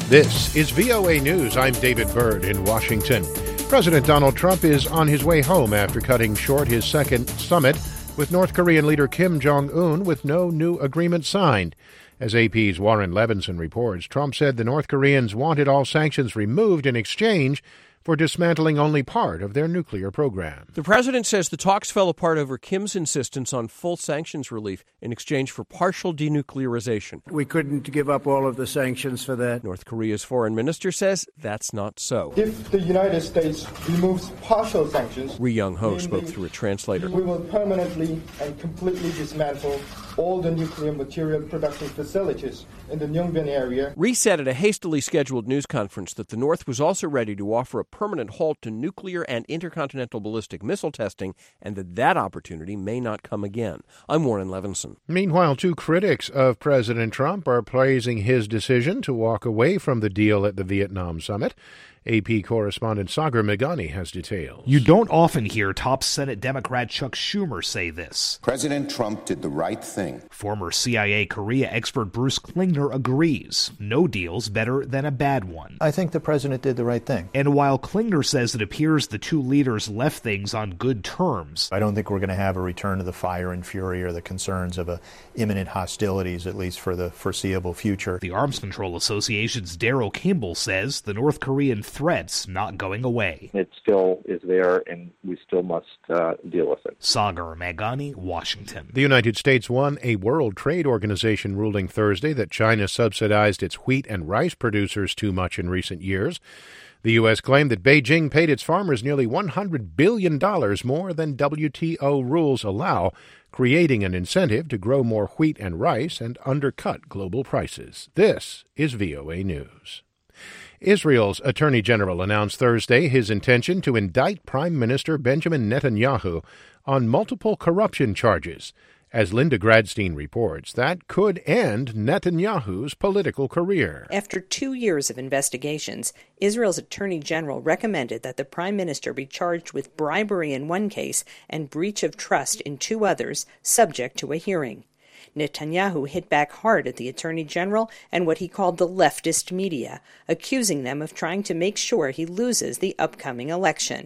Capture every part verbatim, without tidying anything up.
This is V O A News. I'm David Byrd in Washington. President Donald Trump is on his way home after cutting short his second summit with North Korean leader Kim Jong-un with no new agreement signed. As A P's Warren Levinson reports, Trump said the North Koreans wanted all sanctions removed in exchange for dismantling only part of their nuclear program. The president says the talks fell apart over Kim's insistence on full sanctions relief in exchange for partial denuclearization. We couldn't give up all of the sanctions for that. North Korea's foreign minister says that's not so. If the United States removes partial sanctions, Ri Young-ho spoke through a translator. We will permanently and completely dismantle all the nuclear material production facilities in the Yongbyon area. Ri said at a hastily scheduled news conference that the North was also ready to offer a permanent halt to nuclear and intercontinental ballistic missile testing, and that that opportunity may not come again. I'm Warren Levinson. Meanwhile, two critics of President Trump are praising his decision to walk away from the deal at the Vietnam summit. A P correspondent Sagar Meghani has details. You don't often hear top Senate Democrat Chuck Schumer say this. President Trump did the right thing. Former C I A Korea expert Bruce Klingner agrees. No deal's better than a bad one. I think the president did the right thing. And while Klingner says it appears the two leaders left things on good terms, I don't think we're going to have a return to the fire and fury or the concerns of a imminent hostilities, at least for the foreseeable future. The Arms Control Association's Daryl Kimball says the North Korean threats not going away. It still is there, and we still must uh, deal with it. Sagar Meghani, Washington. The United States won a World Trade Organization ruling Thursday that China subsidized its wheat and rice producers too much in recent years. The U S claimed that Beijing paid its farmers nearly one hundred billion dollars more than W T O rules allow, creating an incentive to grow more wheat and rice and undercut global prices. This is V O A News. Israel's Attorney General announced Thursday his intention to indict Prime Minister Benjamin Netanyahu on multiple corruption charges. As Linda Gradstein reports, that could end Netanyahu's political career. After two years of investigations, Israel's Attorney General recommended that the Prime Minister be charged with bribery in one case and breach of trust in two others, subject to a hearing. Netanyahu hit back hard at the Attorney General and what he called the leftist media, accusing them of trying to make sure he loses the upcoming election.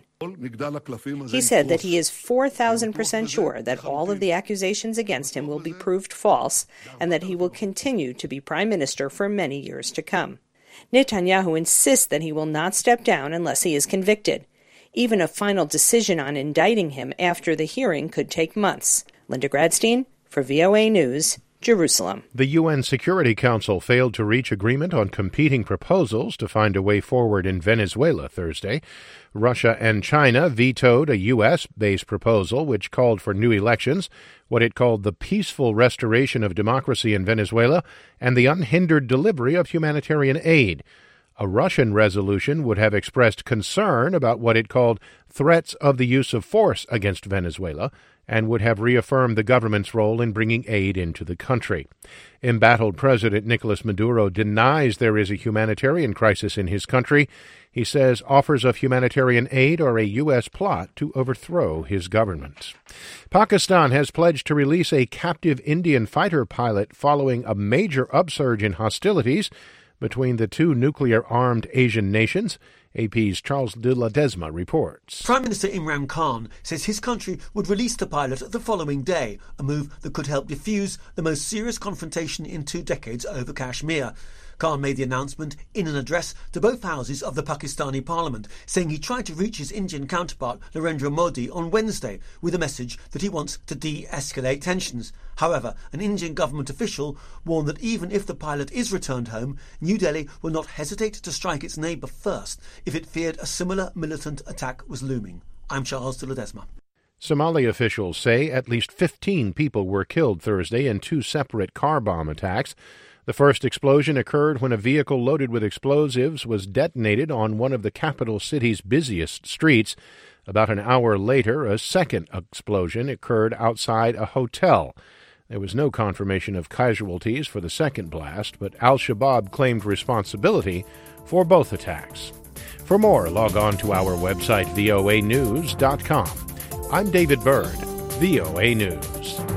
He said that he is four thousand percent sure that all of the accusations against him will be proved false and that he will continue to be prime minister for many years to come. Netanyahu insists that he will not step down unless he is convicted. Even a final decision on indicting him after the hearing could take months. Linda Gradstein, for V O A News, Jerusalem. The U N Security Council failed to reach agreement on competing proposals to find a way forward in Venezuela Thursday. Russia and China vetoed a U S-based proposal which called for new elections, what it called the peaceful restoration of democracy in Venezuela, and the unhindered delivery of humanitarian aid. A Russian resolution would have expressed concern about what it called threats of the use of force against Venezuela, and would have reaffirmed the government's role in bringing aid into the country. Embattled President Nicolas Maduro denies there is a humanitarian crisis in his country. He says offers of humanitarian aid are a U S plot to overthrow his government. Pakistan has pledged to release a captive Indian fighter pilot following a major upsurge in hostilities between the two nuclear-armed Asian nations. A P's Charles de Ledesma reports. Prime Minister Imran Khan says his country would release the pilot the following day, a move that could help defuse the most serious confrontation in two decades over Kashmir. Khan made the announcement in an address to both houses of the Pakistani parliament, saying he tried to reach his Indian counterpart Narendra Modi on Wednesday with a message that he wants to de-escalate tensions. However, an Indian government official warned that even if the pilot is returned home, New Delhi will not hesitate to strike its neighbour first if it feared a similar militant attack was looming. I'm Charles de Ledesma. Somali officials say at least fifteen people were killed Thursday in two separate car bomb attacks. The first explosion occurred when a vehicle loaded with explosives was detonated on one of the capital city's busiest streets. About an hour later, a second explosion occurred outside a hotel. There was no confirmation of casualties for the second blast, but Al-Shabaab claimed responsibility for both attacks. For more, log on to our website, V O A news dot com. I'm David Byrd, V O A News.